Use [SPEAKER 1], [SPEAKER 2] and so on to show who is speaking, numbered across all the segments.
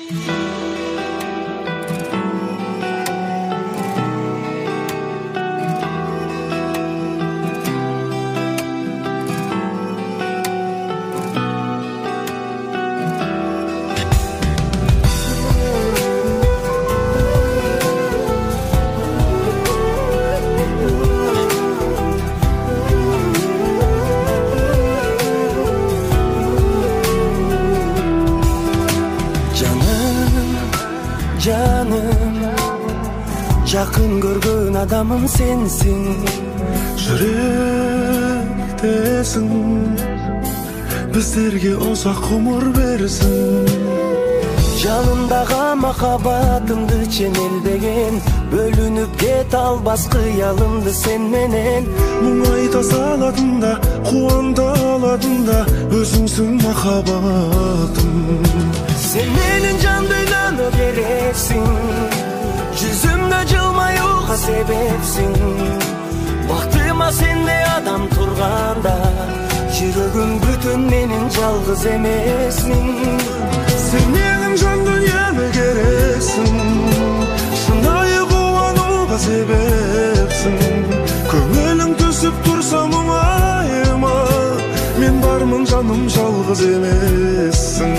[SPEAKER 1] Canım, жақын көргөн адамым сенсің, жүректесің, біздерге ұзақ ғұмыр берсін. Жанымдағы махаббатымды ченелбеген, бөлініп кете албас қиялымды сен менен. Мұңайта салатында, қуанта алатында, өзіңсің махаббатым. Sen менің жан дүниеме керексің, жүзімді жылмаюға себепсің. Бақтыма сендей адам тұрғанда, жүрегім бүтін менің жалғыз емесің. Sen менің жан дүниеме керексің, шынайы қуануға себепсің. Көңілің түсіп тұрса мұңайма, мен бармын жаным жалғыз емессің.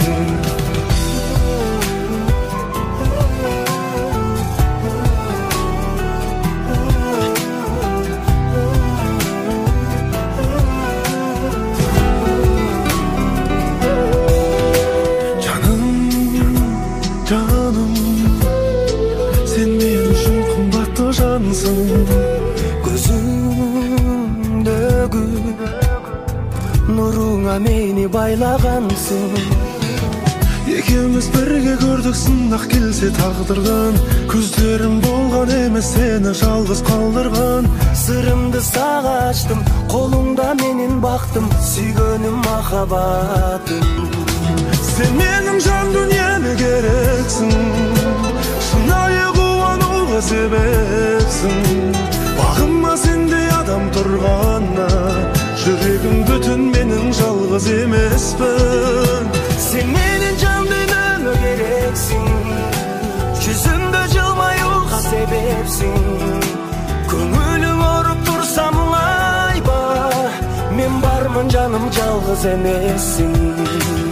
[SPEAKER 1] Canım, sen men üçün qımbatlı jansың. Көзүңдөгү нуруңа мени байлағансың. Екеуміз бірге көрдік сынақ келсе тағдырдан, көздерім болған емес сені жалғыз қалдырған. Сырымды саға аштым, қолыңда менің бақтым, сүйгөнім махаббатым. Sen менің жан дүниеме керексің, шынайы қуануға себепсің. Бағыма сендей адам тұрғанда, жүрегім бүтін менің жалғыз емеспін. Sen менің жан дүниеме керексің, жүзімді жылмаюға себепсің. Көңілің ұрып тұрса мұңайба, мен бармын жаным жалғыз емессің.